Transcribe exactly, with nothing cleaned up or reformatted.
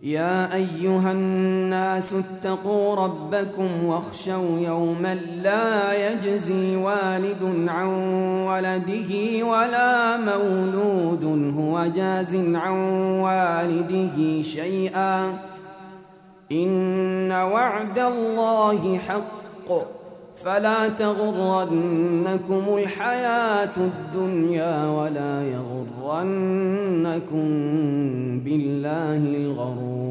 يا أيها الناس اتقوا ربكم واخشوا يوما لا يجزي والد عن ولده ولا مولود هو جاز عن والده شيئا إن وعد الله حق فلا تغرنكم الحياة الدنيا ولا يغرنكم بالله الغرور.